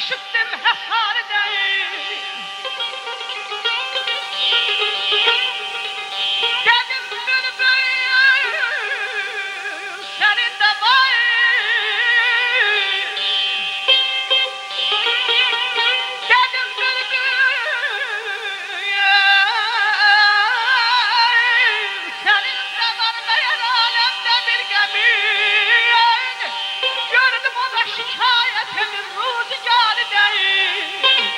üşüttüm hasarı değil. Dedim bülbül senin de var. Dedim bülbül senin de var meğer alemde bir gemin. Gördüm o da şikayetimin rüzgarı değil.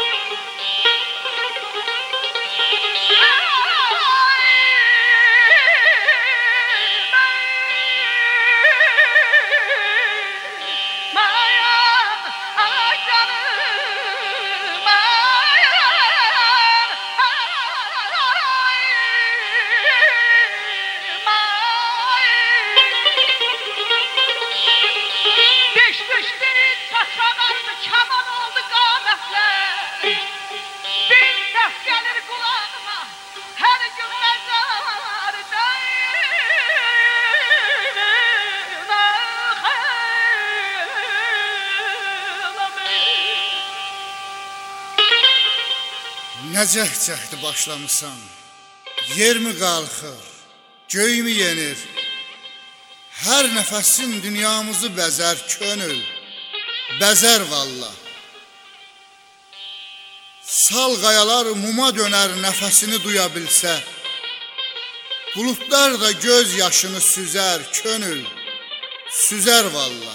Kaman oldu qametler. Bir ses gelir kulağıma, her gün mezarda. Nə cəhd başlamısan? Yer mi qalxır? Göy mü yenir? Hər nəfəsin dünyamızı bəzər könül. Bəzər vallah. Sal qayalar muma dönər nəfəsini duya bilsə. Bulutlar da göz yaşını süzər könül. Süzər vallah.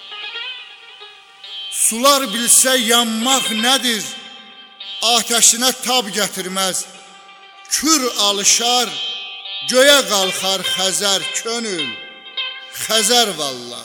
Sular bilsə yanmaq nədir? Ateşinə tab gətirməz. Kür alışar, göyə qalxar Xəzər könül. Xəzər vallah.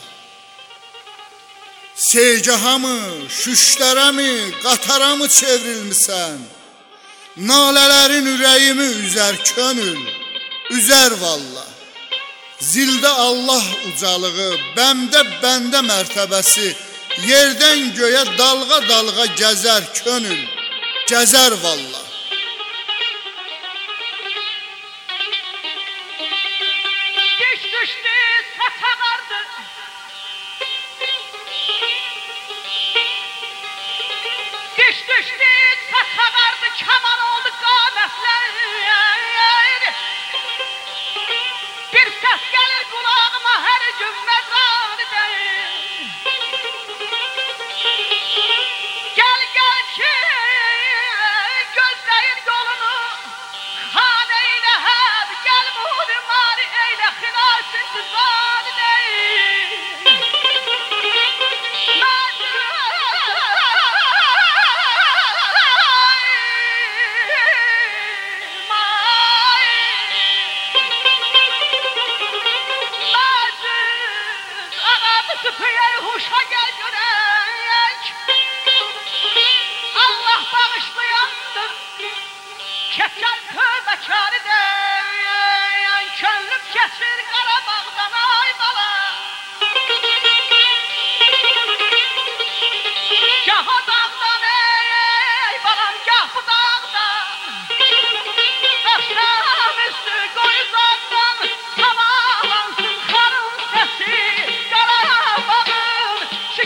Seygaha mı, şüşlərə mi, qatara mı çevrilmisən? Nalələrin ürəyimi üzər könül, üzər vallah. Zildə Allah ucalığı, bəmdə bəndə mərtəbəsi, yerdən göyə dalğa dalğa gəzər könül, gəzər vallah. Düşdü, satağardı. Düşdü, satağardı, kaman oldu qametler. Bir ses gelir kulağıma, her gün mezarı değil. Gel gel ki gözleyin yolunu, han eyle hep, gel muhrimari eyle, hilasın tüzani değil. Süpüyer huşa gel görek. Allah bağışlayandır. Keçer tövbekarı deyen. Könlüm kesir Qarabağdan ay bala. Gah o dağdan ey balam, gah bu dağdan. Taşan üstü koyuzlardan sabahlansın karın sesi.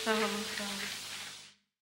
Sağ olun, sağ olun.